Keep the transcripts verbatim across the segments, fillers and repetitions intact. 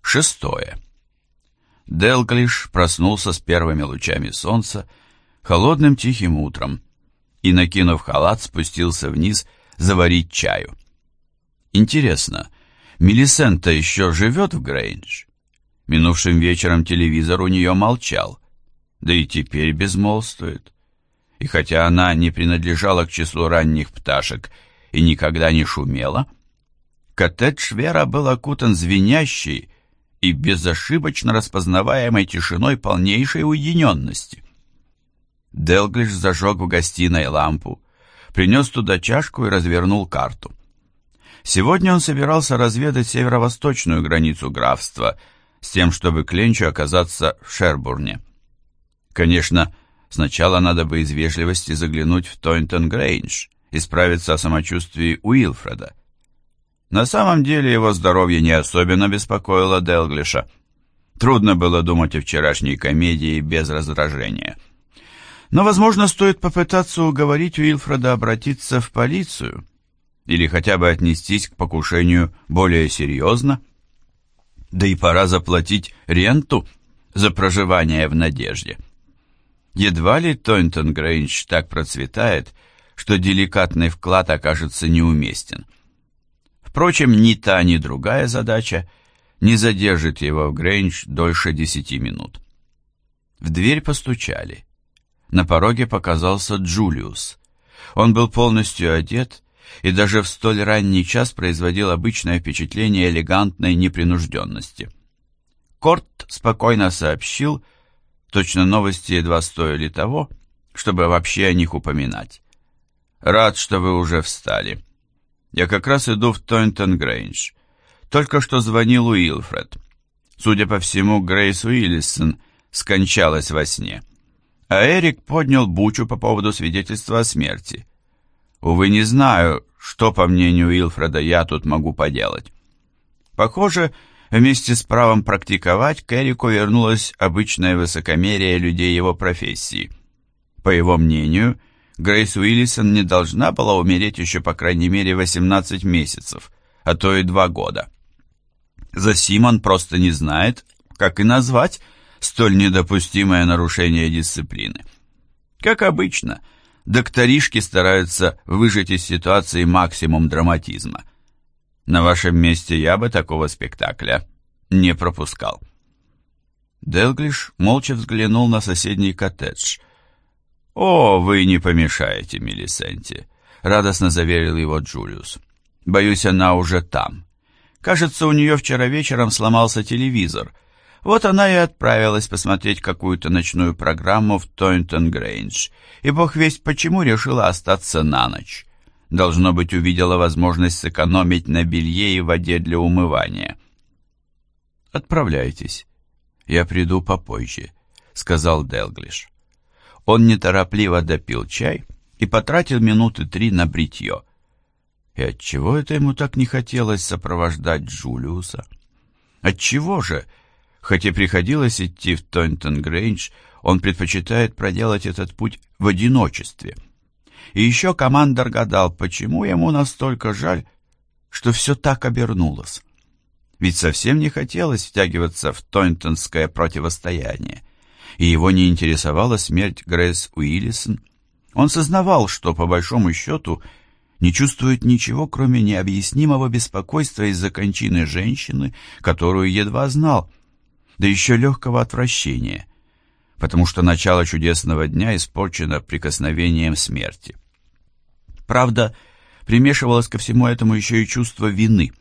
Шестое. Делглиш проснулся с первыми лучами солнца, холодным тихим утром, и, накинув халат, спустился вниз заварить чаю. Интересно, Милисента еще живет в Грейндж? Минувшим вечером телевизор у нее молчал, да и теперь безмолвствует. И хотя она не принадлежала к числу ранних пташек и никогда не шумела, коттедж Вера был окутан звенящей и безошибочно распознаваемой тишиной полнейшей уединенности. Делглиш зажег в гостиной лампу, принес туда чашку и развернул карту. Сегодня он собирался разведать северо-восточную границу графства с тем, чтобы к ленчу оказаться в Шербурне. Конечно, сначала надо бы из вежливости заглянуть в Тойнтон-Грейндж и справиться о самочувствии Уилфреда. На самом деле его здоровье не особенно беспокоило Делглиша. Трудно было думать о вчерашней комедии без раздражения. Но, возможно, стоит попытаться уговорить Уилфреда обратиться в полицию или хотя бы отнестись к покушению более серьезно. Да и пора заплатить ренту за проживание в Надежде. Едва ли Тойнтон-Грейндж так процветает, что деликатный вклад окажется неуместен. Впрочем, ни та, ни другая задача не задержит его в Грейндж дольше десяти минут. В дверь постучали. На пороге показался Джулиус. Он был полностью одет и даже в столь ранний час производил обычное впечатление элегантной непринужденности. Корт спокойно сообщил, точно новости едва стоили того, чтобы вообще о них упоминать. «Рад, что вы уже встали. Я как раз иду в Тойнтон-Грейндж. Только что звонил Уилфред. Судя по всему, Грейс Уиллисон скончалась во сне. А Эрик поднял бучу по поводу свидетельства о смерти. Увы, не знаю, что, по мнению Уилфреда, я тут могу поделать. Похоже, вместе с правом практиковать к Эрику вернулось обычное высокомерие людей его профессии. По его мнению, Грейс Уиллисон не должна была умереть еще по крайней мере восемнадцать месяцев, а то и два года. За сим он просто не знает, как и назвать столь недопустимое нарушение дисциплины. Как обычно, докторишки стараются выжать из ситуации максимум драматизма. На вашем месте я бы такого спектакля не пропускал. Делглиш молча взглянул на соседний коттедж. «О, вы не помешаете Милисенте», — радостно заверил его Джулиус. «Боюсь, она уже там. Кажется, у нее вчера вечером сломался телевизор. Вот она и отправилась посмотреть какую-то ночную программу в Тойнтон-Грейндж, и бог весть почему решила остаться на ночь. Должно быть, увидела возможность сэкономить на белье и воде для умывания». «Отправляйтесь. Я приду попозже», — сказал Делглиш. Он неторопливо допил чай и потратил минуты три на бритье. И отчего это ему так не хотелось сопровождать Джулиуса? Отчего же, хоть и приходилось идти в Тойнтон-Грейндж, он предпочитает проделать этот путь в одиночестве? И еще командор гадал, почему ему настолько жаль, что все так обернулось. Ведь совсем не хотелось втягиваться в тойнтонское противостояние, и его не интересовала смерть Грейс Уиллисон. Он сознавал, что, по большому счету, не чувствует ничего, кроме необъяснимого беспокойства из-за кончины женщины, которую едва знал, да еще легкого отвращения, потому что начало чудесного дня испорчено прикосновением смерти. Правда, примешивалось ко всему этому еще и чувство вины.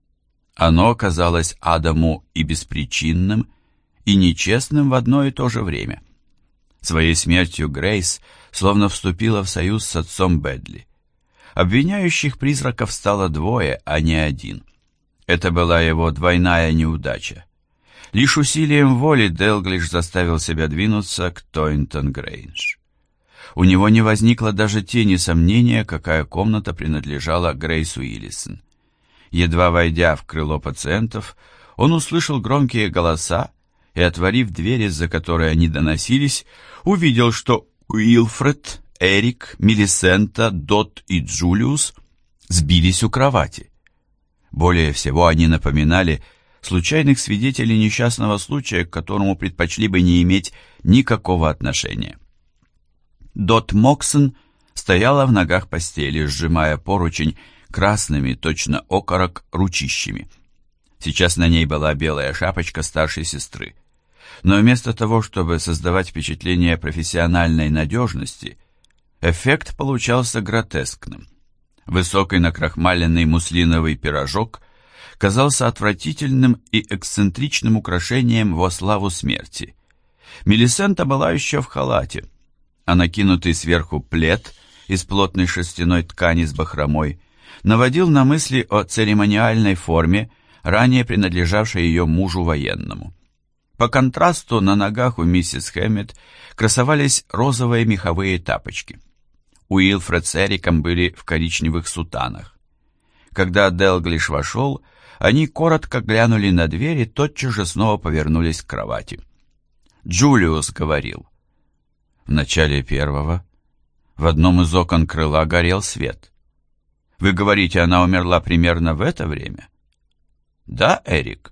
Оно казалось Адаму и беспричинным, и нечестным в одно и то же время. Своей смертью Грейс словно вступила в союз с отцом Бэдли. Обвиняющих призраков стало двое, а не один. Это была его двойная неудача. Лишь усилием воли Делглиш заставил себя двинуться к Тойнтон-Грейндж. У него не возникло даже тени сомнения, какая комната принадлежала Грейс Уиллисон. Едва войдя в крыло пациентов, он услышал громкие голоса и, отворив дверь, из-за которой они доносились, увидел, что Уилфред, Эрик, Милисента, Дот и Джулиус сбились у кровати. Более всего они напоминали случайных свидетелей несчастного случая, к которому предпочли бы не иметь никакого отношения. Дот Моксон стояла в ногах постели, сжимая поручень красными, точно окорок, ручищами. Сейчас на ней была белая шапочка старшей сестры. Но вместо того, чтобы создавать впечатление профессиональной надежности, эффект получался гротескным. Высокий накрахмаленный муслиновый пирожок казался отвратительным и эксцентричным украшением во славу смерти. Мелисента была еще в халате, а накинутый сверху плед из плотной шерстяной ткани с бахромой наводил на мысли о церемониальной форме, ранее принадлежавшей ее мужу военному. По контрасту на ногах у миссис Хэммет красовались розовые меховые тапочки. Уилфред с Эриком были в коричневых сутанах. Когда Делглиш вошел, они коротко глянули на дверь и тотчас же снова повернулись к кровати. Джулиус говорил. В начале первого в одном из окон крыла горел свет. Вы говорите, она умерла примерно в это время? Да, Эрик?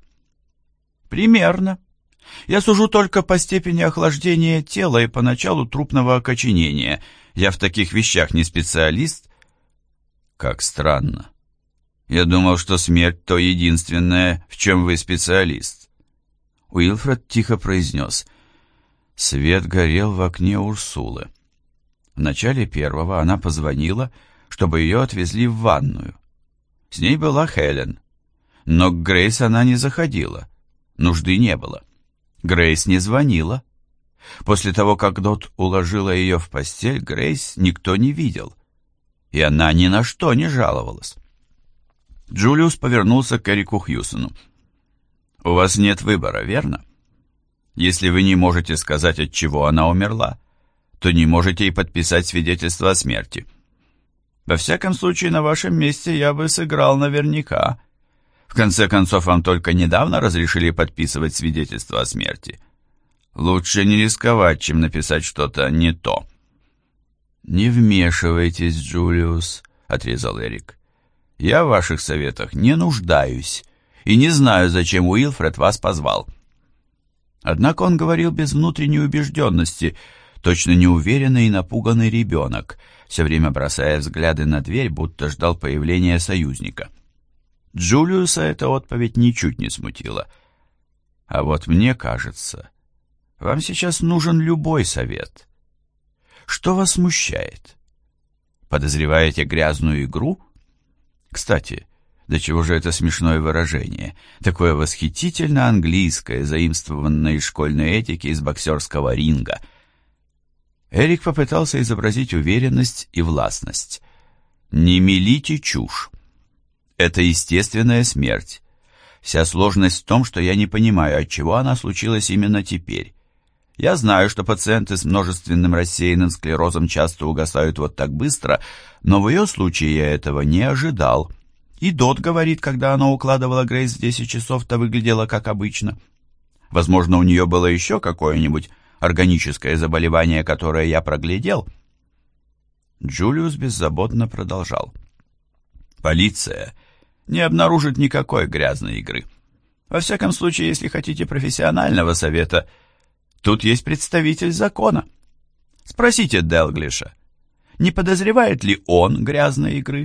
Примерно. Я сужу только по степени охлаждения тела и по началу трупного окоченения. Я в таких вещах не специалист. Как странно. Я думал, что смерть — то единственное, в чем вы специалист. Уилфред тихо произнес. Свет горел в окне Урсулы. В начале первого она позвонила, чтобы ее отвезли в ванную. С ней была Хелен. Но к Грейс она не заходила. Нужды не было. Грейс не звонила. После того, как Дот уложила ее в постель, Грейс никто не видел. И она ни на что не жаловалась. Джулиус повернулся к Эрику Хьюсону. «У вас нет выбора, верно? Если вы не можете сказать, от чего она умерла, то не можете и подписать свидетельство о смерти. Во всяком случае, на вашем месте я бы сыграл наверняка. В конце концов, вам только недавно разрешили подписывать свидетельство о смерти. Лучше не рисковать, чем написать что-то не то». «Не вмешивайтесь, Джулиус», — отрезал Эрик. «Я в ваших советах не нуждаюсь и не знаю, зачем Уилфред вас позвал». Однако он говорил без внутренней убежденности, точно неуверенный и напуганный ребенок, все время бросая взгляды на дверь, будто ждал появления союзника. Джулиуса эта отповедь ничуть не смутила. «А вот мне кажется, вам сейчас нужен любой совет. Что вас смущает? Подозреваете грязную игру? Кстати, до чего же это смешное выражение, такое восхитительно английское, заимствованное из школьной этики, из боксерского ринга». Эрик попытался изобразить уверенность и властность. «Не мелите чушь. Это естественная смерть. Вся сложность в том, что я не понимаю, отчего она случилась именно теперь. Я знаю, что пациенты с множественным рассеянным склерозом часто угасают вот так быстро, но в ее случае я этого не ожидал. И Дот говорит, когда она укладывала Грейс в десять часов, то выглядела как обычно. Возможно, у нее было еще какое-нибудь органическое заболевание, которое я проглядел». Джулиус беззаботно продолжал. «Полиция не обнаружит никакой грязной игры. Во всяком случае, если хотите профессионального совета, тут есть представитель закона. Спросите Делглиша, не подозревает ли он грязной игры?»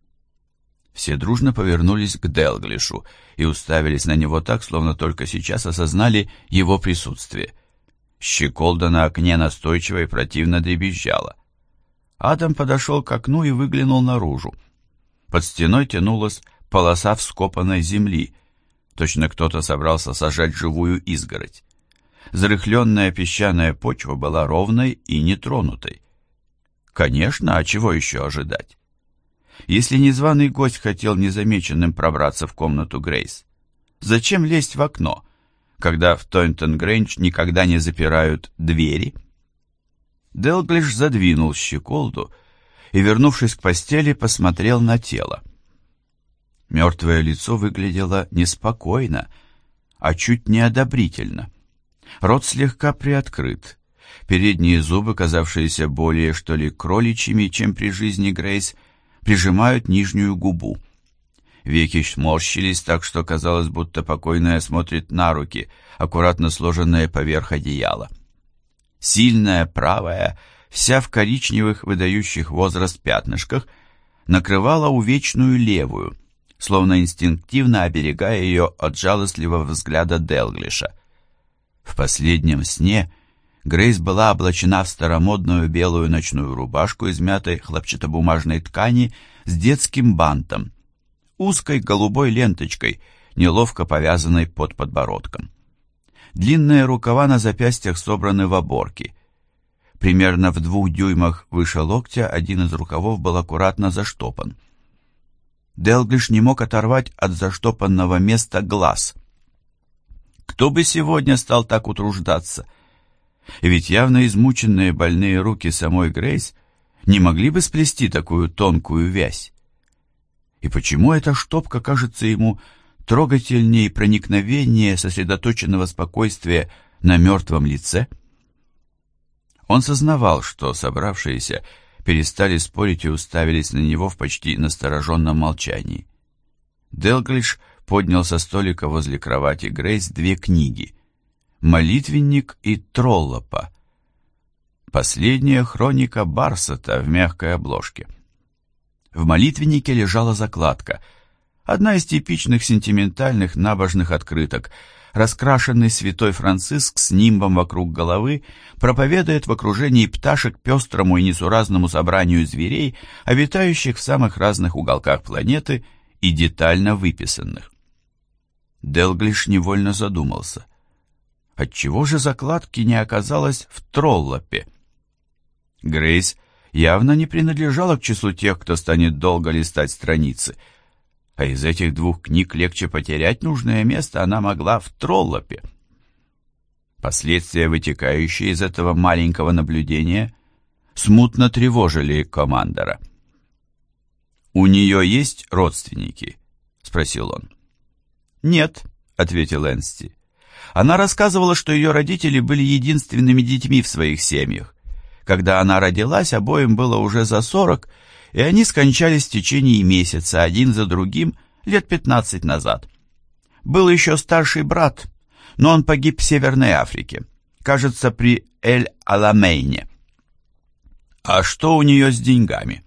Все дружно повернулись к Делглишу и уставились на него так, словно только сейчас осознали его присутствие. Щеколда на окне настойчиво и противно дребезжала. Адам подошел к окну и выглянул наружу. Под стеной тянулась полоса вскопанной земли. Точно кто-то собрался сажать живую изгородь. Зарыхленная песчаная почва была ровной и нетронутой. Конечно, а чего еще ожидать? Если незваный гость хотел незамеченным пробраться в комнату Грейс, зачем лезть в окно, когда в Тойнтон-Грэндж никогда не запирают двери? Делглиш задвинул щеколду и, вернувшись к постели, посмотрел на тело. Мертвое лицо выглядело неспокойно, а чуть неодобрительно. Рот слегка приоткрыт. Передние зубы, казавшиеся более, что ли, кроличьими, чем при жизни Грейс, прижимают нижнюю губу. Веки сморщились так, что казалось, будто покойная смотрит на руки, аккуратно сложенные поверх одеяла. Сильная правая, вся в коричневых, выдающих возраст пятнышках, накрывала увечную левую, словно инстинктивно оберегая ее от жалостливого взгляда Делглиша. В последнем сне Грейс была облачена в старомодную белую ночную рубашку из мятой хлопчатобумажной ткани с детским бантом, узкой голубой ленточкой, неловко повязанной под подбородком. Длинные рукава на запястьях собраны в оборки. Примерно в двух дюймах выше локтя один из рукавов был аккуратно заштопан. Делглиш не мог оторвать от заштопанного места глаз. Кто бы сегодня стал так утруждаться? Ведь явно измученные больные руки самой Грейс не могли бы сплести такую тонкую вязь. И почему эта штопка кажется ему трогательнее и проникновеннее сосредоточенного спокойствия на мертвом лице? Он сознавал, что собравшиеся перестали спорить и уставились на него в почти настороженном молчании. Делглиш поднял со столика возле кровати Грейс две книги «Молитвенник» и «Троллопа». Последняя хроника Барсета в мягкой обложке. В молитвеннике лежала закладка, одна из типичных сентиментальных набожных открыток. Раскрашенный святой Франциск с нимбом вокруг головы проповедует в окружении пташек пестрому и несуразному собранию зверей, обитающих в самых разных уголках планеты и детально выписанных. Делглиш невольно задумался. Отчего же закладки не оказалось в Троллопе? Грейс явно не принадлежала к числу тех, кто станет долго листать страницы, а из этих двух книг легче потерять нужное место она могла в Троллопе. Последствия, вытекающие из этого маленького наблюдения, смутно тревожили командора. «У нее есть родственники?» — спросил он. «Нет», — ответил Энсти. Она рассказывала, что ее родители были единственными детьми в своих семьях. Когда она родилась, обоим было уже за сорок, и они скончались в течение месяца, один за другим, лет пятнадцать назад. Был еще старший брат, но он погиб в Северной Африке, кажется, при Эль-Аламейне. А что у нее с деньгами?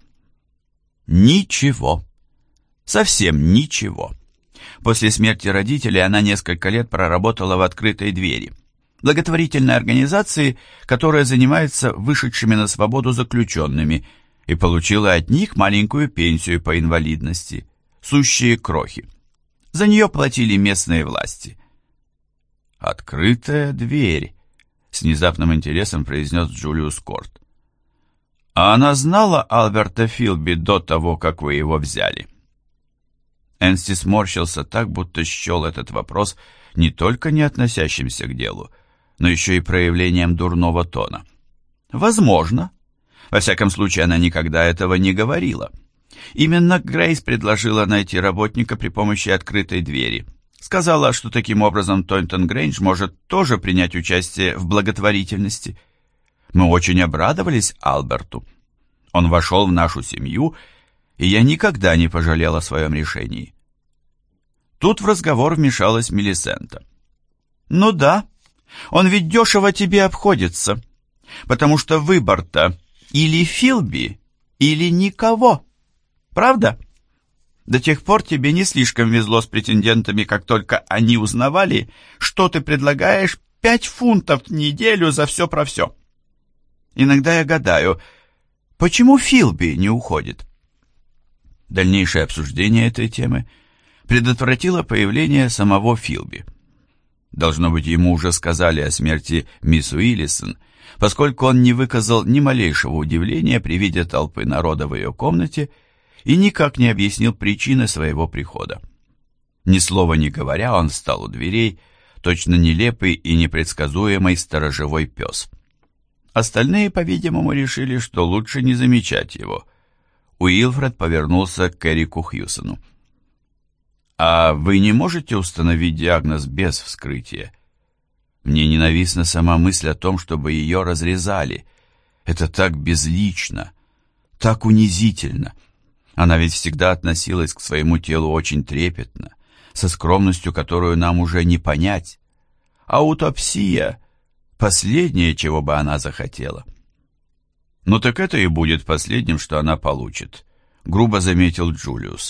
Ничего. Совсем ничего. После смерти родителей она несколько лет проработала в «Открытой двери», благотворительной организации, которая занимается вышедшими на свободу заключенными, и получила от них маленькую пенсию по инвалидности, сущие крохи. За нее платили местные власти. «Открытая дверь», — с внезапным интересом произнес Джулиус Корт. «А она знала Альберта Филби до того, как вы его взяли?» Энсти сморщился так, будто счел этот вопрос не только не относящимся к делу, но еще и проявлением дурного тона. «Возможно. Во всяком случае, она никогда этого не говорила. Именно Грейс предложила найти работника при помощи открытой двери. Сказала, что таким образом Тойнтон Грейндж может тоже принять участие в благотворительности. Мы очень обрадовались Альберту. Он вошел в нашу семью, и я никогда не пожалел о своем решении». Тут в разговор вмешалась Милисента. «Ну да, он ведь дешево тебе обходится, потому что выбор-то или Филби, или никого, правда? До тех пор тебе не слишком везло с претендентами, как только они узнавали, что ты предлагаешь пять фунтов в неделю за все про все. Иногда я гадаю, почему Филби не уходит?» Дальнейшее обсуждение этой темы предотвратило появление самого Филби. Должно быть, ему уже сказали о смерти мисс Уиллисон, поскольку он не выказал ни малейшего удивления при виде толпы народа в ее комнате и никак не объяснил причины своего прихода. Ни слова не говоря, он встал у дверей, точно нелепый и непредсказуемый сторожевой пес. Остальные, по-видимому, решили, что лучше не замечать его. Уилфред повернулся к Эрику Хьюсону. «А вы не можете установить диагноз без вскрытия? Мне ненавистна сама мысль о том, чтобы ее разрезали. Это так безлично, так унизительно. Она ведь всегда относилась к своему телу очень трепетно, со скромностью, которую нам уже не понять. Аутопсия — последнее, чего бы она захотела. «Ну так это и будет последним, что она получит», — грубо заметил Джулиус.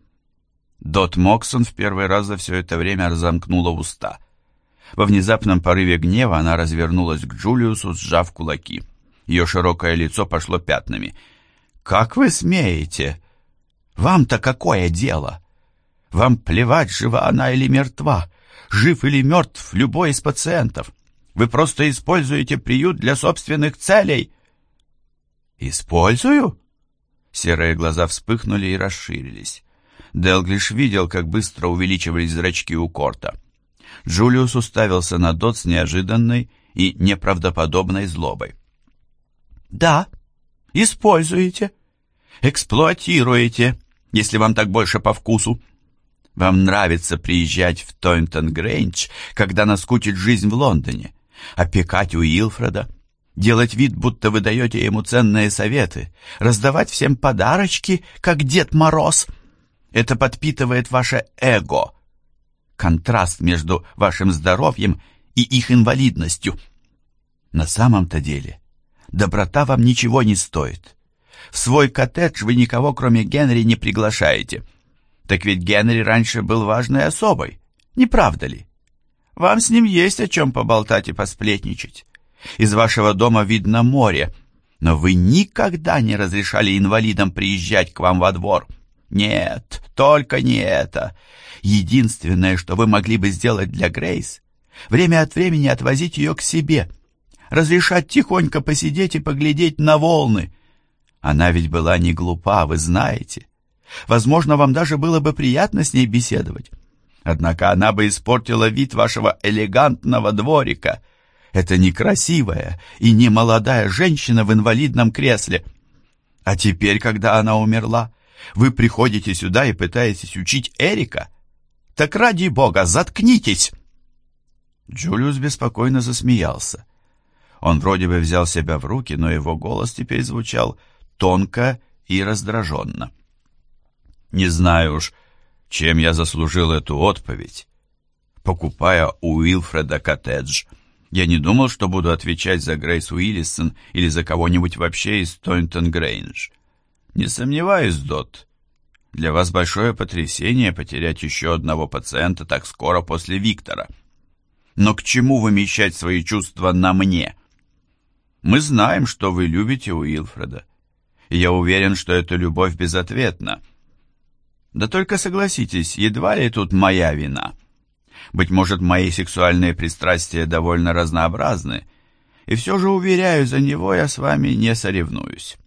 Дот Моксон в первый раз за все это время разомкнула уста. Во внезапном порыве гнева она развернулась к Джулиусу, сжав кулаки. Ее широкое лицо пошло пятнами. «Как вы смеете? Вам-то какое дело? Вам плевать, жива она или мертва, жив или мертв любой из пациентов. Вы просто используете приют для собственных целей». «Использую?» Серые глаза вспыхнули и расширились. Делглиш видел, как быстро увеличивались зрачки у Корта. Джулиус уставился на Дот с неожиданной и неправдоподобной злобой. «Да, используете, эксплуатируете, если вам так больше по вкусу. Вам нравится приезжать в Тойнтон-Грейндж, когда наскучит жизнь в Лондоне, опекать Уилфреда, делать вид, будто вы даете ему ценные советы, раздавать всем подарочки, как Дед Мороз. Это подпитывает ваше эго. Контраст между вашим здоровьем и их инвалидностью. На самом-то деле доброта вам ничего не стоит. В свой коттедж вы никого, кроме Генри, не приглашаете. Так ведь Генри раньше был важной особой, не правда ли? Вам с ним есть о чем поболтать и посплетничать. Из вашего дома видно море, но вы никогда не разрешали инвалидам приезжать к вам во двор. Нет, только не это. Единственное, что вы могли бы сделать для Грейс, время от времени отвозить ее к себе, разрешать тихонько посидеть и поглядеть на волны. Она ведь была не глупа, вы знаете. Возможно, вам даже было бы приятно с ней беседовать. Однако она бы испортила вид вашего элегантного дворика. Это некрасивая и немолодая женщина в инвалидном кресле. А теперь, когда она умерла, вы приходите сюда и пытаетесь учить Эрика? Так ради бога, заткнитесь!» Джулиус беспокойно засмеялся. Он вроде бы взял себя в руки, но его голос теперь звучал тонко и раздраженно. «Не знаю уж, чем я заслужил эту отповедь. Покупая у Уилфреда коттедж, я не думал, что буду отвечать за Грейс Уиллисон или за кого-нибудь вообще из Тойнтон-Грейндж. Не сомневаюсь, Дот, для вас большое потрясение потерять еще одного пациента так скоро после Виктора. Но к чему вымещать свои чувства на мне? Мы знаем, что вы любите Уилфреда, и я уверен, что эта любовь безответна. Да только согласитесь, едва ли тут моя вина. Быть может, мои сексуальные пристрастия довольно разнообразны, и все же, уверяю, за него я с вами не соревнуюсь».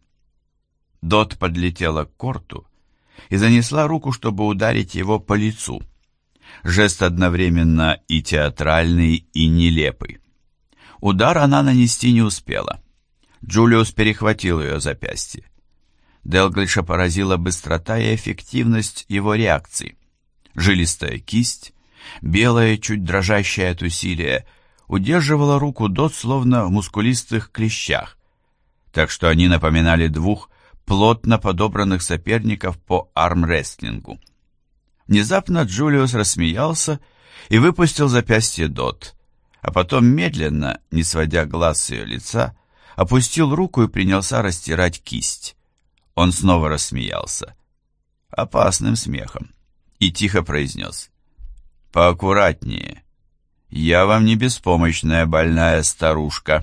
Дот подлетела к Корту и занесла руку, чтобы ударить его по лицу. Жест одновременно и театральный, и нелепый. Удар она нанести не успела. Джулиус перехватил ее запястье. Делглиша поразила быстрота и эффективность его реакции. Жилистая кисть, белая, чуть дрожащая от усилия, удерживала руку Дот словно в мускулистых клещах, так что они напоминали двух плотно подобранных соперников по армрестлингу. Внезапно Джулиус рассмеялся и выпустил запястье Дот, а потом медленно, не сводя глаз с ее лица, опустил руку и принялся растирать кисть. Он снова рассмеялся, опасным смехом, и тихо произнес: «Поаккуратнее. Я вам не беспомощная больная старушка».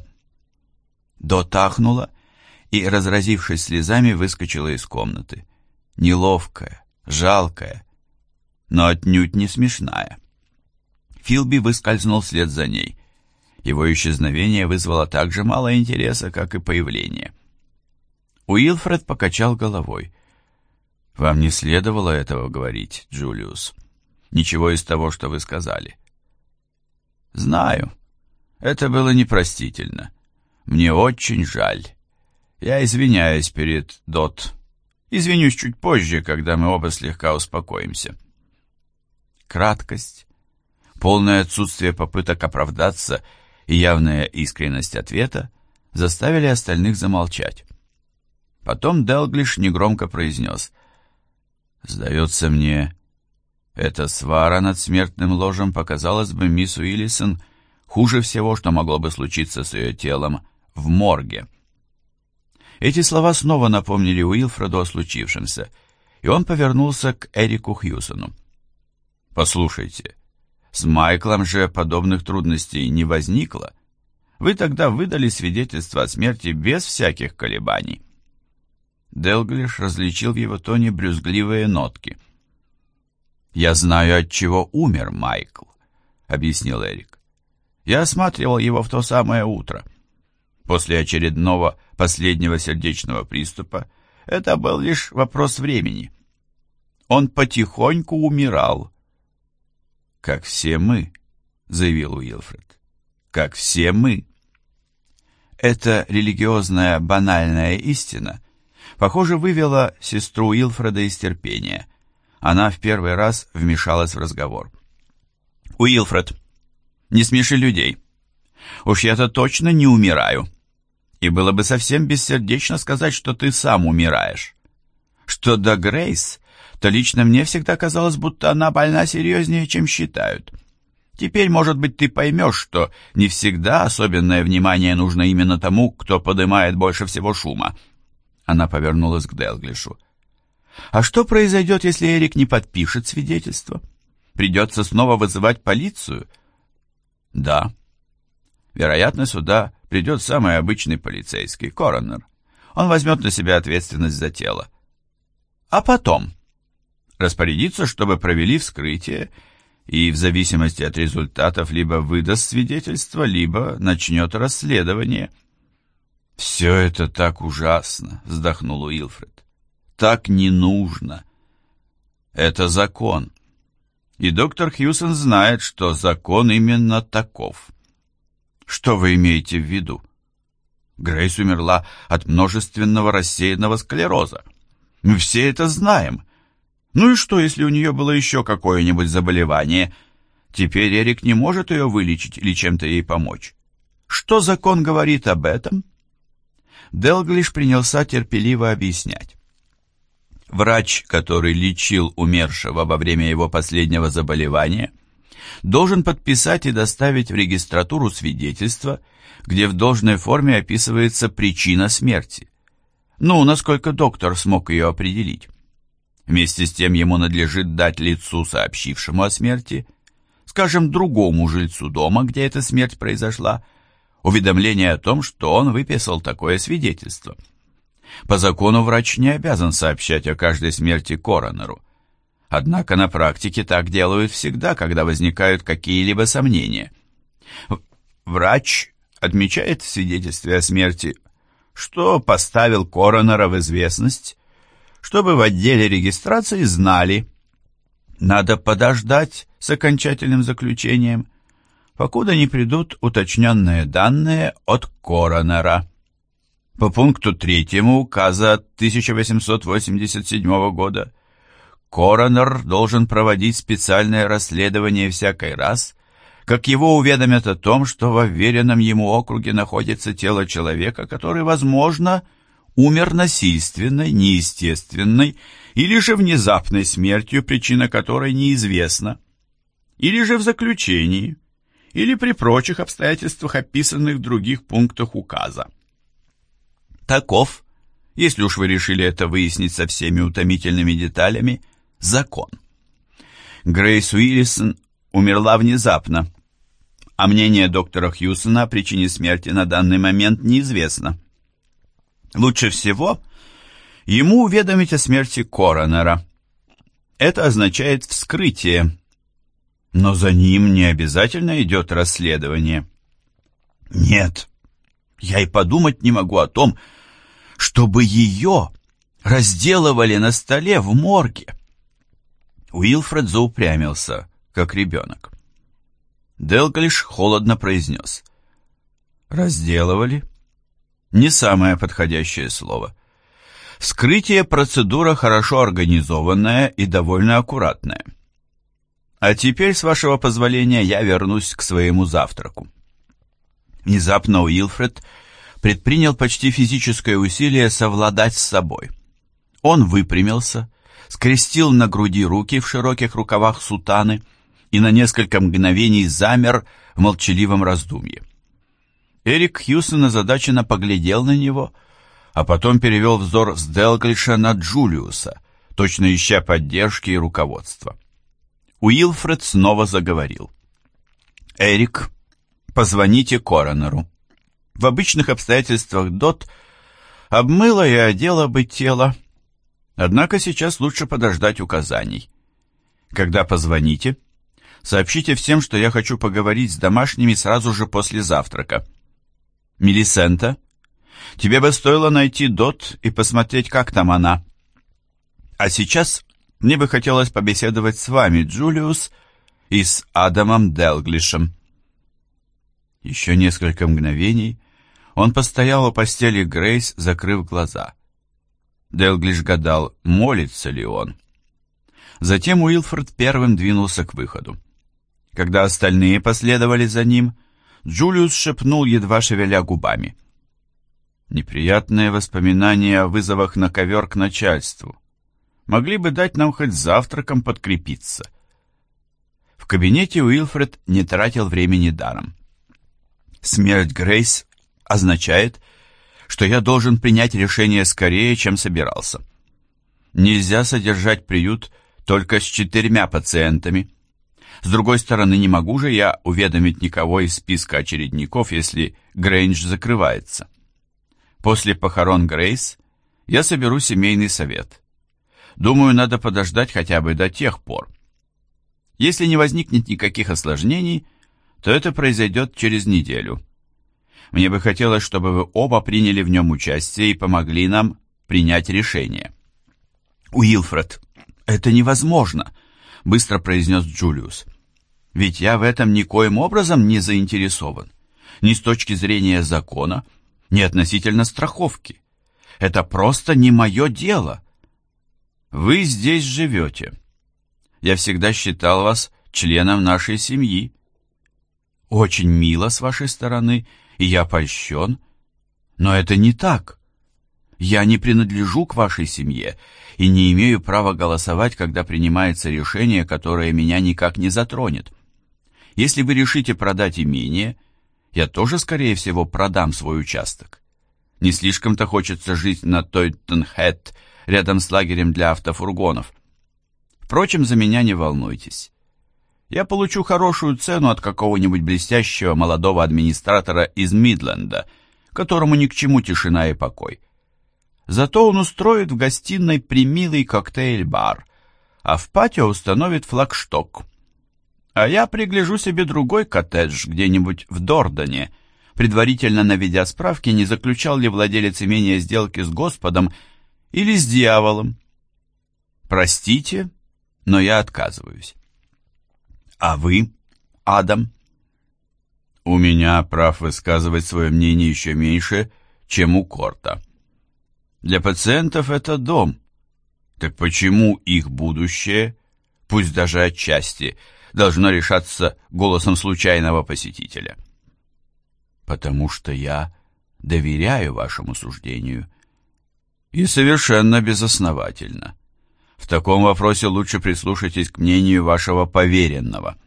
Дот ахнула и, разразившись слезами, выскочила из комнаты. Неловкая, жалкая, но отнюдь не смешная. Филби выскользнул вслед за ней. Его исчезновение вызвало так же мало интереса, как и появление. Уилфред покачал головой. «Вам не следовало этого говорить, Джулиус. Ничего из того, что вы сказали». «Знаю. Это было непростительно. Мне очень жаль. Я извиняюсь перед Дот. Извинюсь чуть позже, когда мы оба слегка успокоимся». Краткость, полное отсутствие попыток оправдаться и явная искренность ответа заставили остальных замолчать. Потом Делглиш негромко произнес: Сдается мне, эта свара над смертным ложем показалась бы мисс Уиллисон хуже всего, что могло бы случиться с ее телом в морге. Эти слова снова напомнили Уилфреду о случившемся, и он повернулся к Эрику Хьюсону. «Послушайте, с Майклом же подобных трудностей не возникло. Вы тогда выдали свидетельство о смерти без всяких колебаний». Делглиш различил в его тоне брюзгливые нотки. «Я знаю, от чего умер Майкл», — объяснил Эрик. «Я осматривал его в то самое утро. После очередного последнего сердечного приступа это был лишь вопрос времени. Он потихоньку умирал». «Как все мы», — заявил Уилфред. «Как все мы». Эта религиозная банальная истина, похоже, вывела сестру Уилфреда из терпения. Она в первый раз вмешалась в разговор. «Уилфред, не смеши людей. Уж я-то точно не умираю. И было бы совсем бессердечно сказать, что ты сам умираешь. Что до Грейс, то лично мне всегда казалось, будто она больна серьезнее, чем считают. Теперь, может быть, ты поймешь, что не всегда особенное внимание нужно именно тому, кто поднимает больше всего шума». Она повернулась к Делглишу. «А что произойдет, если Эрик не подпишет свидетельство? Придется снова вызывать полицию?» «Да. Вероятно, сюда придет самый обычный полицейский, коронер. Он возьмет на себя ответственность за тело. А потом распорядиться, чтобы провели вскрытие, и в зависимости от результатов либо выдаст свидетельство, либо начнет расследование». «Все это так ужасно», — вздохнул Уилфред. «Так не нужно. Это закон. И доктор Хьюсон знает, что закон именно таков». «Что вы имеете в виду?» «Грейс умерла от множественного рассеянного склероза. Мы все это знаем. Ну и что, если у нее было еще какое-нибудь заболевание? Теперь Эрик не может ее вылечить или чем-то ей помочь. Что закон говорит об этом?» Делглиш принялся терпеливо объяснять. Врач, который лечил умершего во время его последнего заболевания, должен подписать и доставить в регистратуру свидетельство, где в должной форме описывается причина смерти. Ну, насколько доктор смог ее определить. Вместе с тем ему надлежит дать лицу, сообщившему о смерти, скажем, другому жильцу дома, где эта смерть произошла, уведомление о том, что он выписал такое свидетельство. По закону врач не обязан сообщать о каждой смерти коронеру. Однако на практике так делают всегда, когда возникают какие-либо сомнения. Врач отмечает в свидетельстве о смерти, что поставил коронера в известность, чтобы в отделе регистрации знали. Надо подождать с окончательным заключением, покуда не придут уточненные данные от коронера. По пункту третьему указа тысяча восемьсот восемьдесят седьмого года коронер должен проводить специальное расследование всякий раз, как его уведомят о том, что в вверенном ему округе находится тело человека, который, возможно, умер насильственной, неестественной или же внезапной смертью, причина которой неизвестна, или же в заключении, или при прочих обстоятельствах, описанных в других пунктах указа. Таков, если уж вы решили это выяснить со всеми утомительными деталями, закон. Грейс Уиллисон умерла внезапно, а мнение доктора Хьюсона о причине смерти на данный момент неизвестно. Лучше всего ему уведомить о смерти коронера. Это означает вскрытие, но за ним не обязательно идет расследование. Нет, я и подумать не могу о том, чтобы ее разделывали на столе в морге. Уилфред заупрямился, как ребенок. Делглиш холодно произнес. «Разделывали?» Не самое подходящее слово. Вскрытие — процедура хорошо организованная и довольно аккуратная. А теперь, с вашего позволения, я вернусь к своему завтраку. Внезапно Уилфред предпринял почти физическое усилие совладать с собой. Он выпрямился, скрестил на груди руки в широких рукавах сутаны и на несколько мгновений замер в молчаливом раздумье. Эрик Хьюсон озадаченно поглядел на него, а потом перевел взор с Делглиша на Джулиуса, точно ища поддержки и руководства. Уилфред снова заговорил. «Эрик, позвоните коронеру. В обычных обстоятельствах Дот обмыла и одела бы тело, однако сейчас лучше подождать указаний. Когда позвоните, сообщите всем, что я хочу поговорить с домашними сразу же после завтрака. Мелисента, тебе бы стоило найти Дот и посмотреть, как там она. А сейчас мне бы хотелось побеседовать с вами, Джулиус, и с Адамом Делглишем». Еще несколько мгновений он постоял у постели Грейс, закрыв глаза. Делглиш гадал, молится ли он. Затем Уилфред первым двинулся к выходу. Когда остальные последовали за ним, Джулиус шепнул, едва шевеля губами. «Неприятные воспоминания о вызовах на ковер к начальству. Могли бы дать нам хоть завтраком подкрепиться». В кабинете Уилфред не тратил времени даром. «Смерть Грейс означает, что я должен принять решение скорее, чем собирался. Нельзя содержать приют только с четырьмя пациентами. С другой стороны, не могу же я уведомить никого из списка очередников, если Грэндж закрывается. После похорон Грейс я соберу семейный совет. Думаю, надо подождать хотя бы до тех пор. Если не возникнет никаких осложнений, то это произойдет через неделю. Мне бы хотелось, чтобы вы оба приняли в нем участие и помогли нам принять решение». «Уилфред, это невозможно», — быстро произнес Джулиус. «Ведь я в этом никоим образом не заинтересован. Ни с точки зрения закона, ни относительно страховки. Это просто не мое дело. Вы здесь живете. Я всегда считал вас членом нашей семьи. Очень мило с вашей стороны, и я польщен, но это не так. Я не принадлежу к вашей семье и не имею права голосовать, когда принимается решение, которое меня никак не затронет. Если вы решите продать имение, я тоже, скорее всего, продам свой участок. Не слишком-то хочется жить на Тойтон-Хэт рядом с лагерем для автофургонов. Впрочем, за меня не волнуйтесь. Я получу хорошую цену от какого-нибудь блестящего молодого администратора из Мидленда, которому ни к чему тишина и покой. Зато он устроит в гостиной примилый коктейль-бар, а в патио установит флагшток. А я пригляжу себе другой коттедж где-нибудь в Дордоне, предварительно наведя справки, не заключал ли владелец имения сделки с Господом или с дьяволом. Простите, но я отказываюсь. А вы, Адам? У меня прав высказывать свое мнение еще меньше, чем у Корта. Для пациентов это дом. Так почему их будущее, пусть даже отчасти, должно решаться голосом случайного посетителя? Потому что я доверяю вашему суждению. И совершенно безосновательно. В таком вопросе лучше прислушайтесь к мнению вашего поверенного.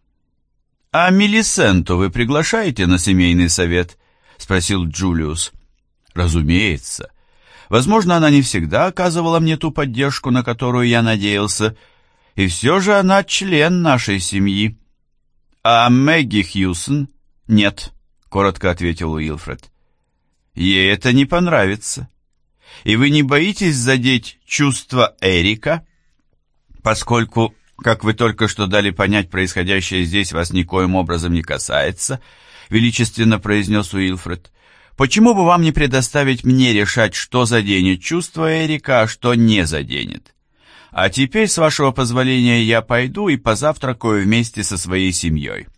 «А Мелисенту вы приглашаете на семейный совет?» — спросил Джулиус. «Разумеется. Возможно, она не всегда оказывала мне ту поддержку, на которую я надеялся, и все же она член нашей семьи». «А Мэгги Хьюсон?» «Нет», — коротко ответил Уилфред. «Ей это не понравится. И вы не боитесь задеть чувства Эрика? Поскольку, как вы только что дали понять, происходящее здесь вас никоим образом не касается», — величественно произнес Уилфред. «Почему бы вам не предоставить мне решать, что заденет чувства Эрика, а что не заденет? А теперь, с вашего позволения, я пойду и позавтракаю вместе со своей семьей».